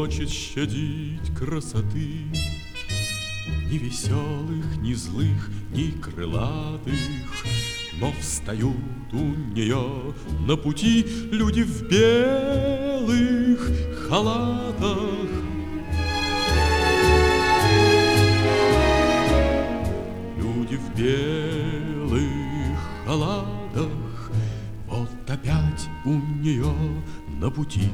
хочет щадить красоты, ни веселых, ни злых, ни крылатых. Но встают у нее на пути люди в белых халатах. Люди в белых халатах, вот опять у нее на пути.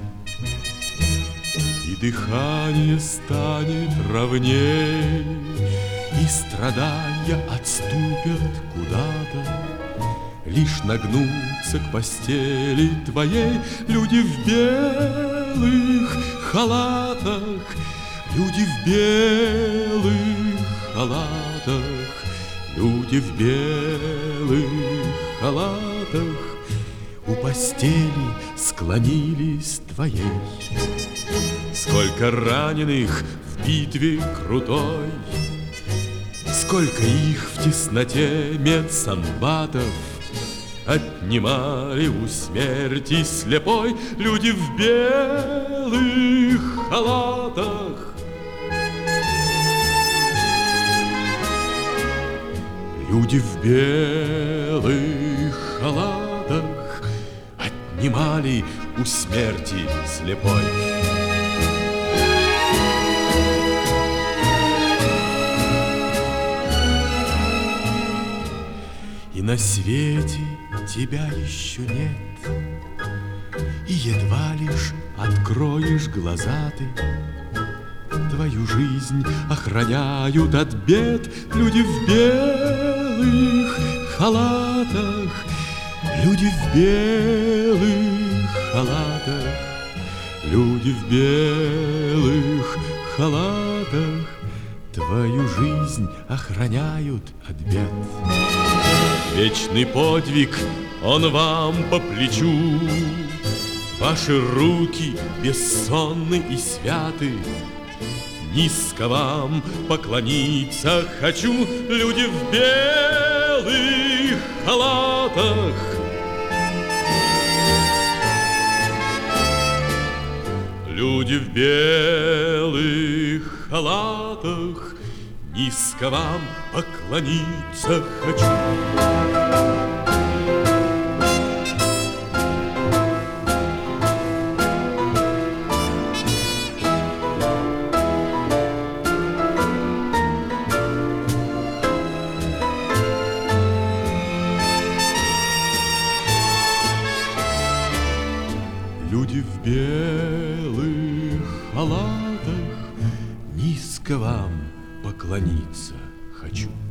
И дыхание станет ровней, и страдания отступят куда-то. Лишь нагнуться к постели твоей люди в белых халатах, люди в белых халатах, люди в белых халатах у постели склонились твоей. Сколько раненых в битве крутой, сколько их в тесноте медсанбатов отнимали у смерти слепой люди в белых халатах. Люди в белых халатах отнимали у смерти слепой. И на свете тебя еще нет, и едва лишь откроешь глаза ты. Твою жизнь охраняют от бед люди в белых халатах, люди в белых халатах, люди в белых халатах. Твою жизнь охраняют от бед. Вечный подвиг, он вам по плечу. Ваши руки бессонны и святы. Низко вам поклониться хочу, люди в белых халатах. Люди в белых халатах, низко вам поклониться хочу. Люди в белых халатах, низко вам поклониться хочу.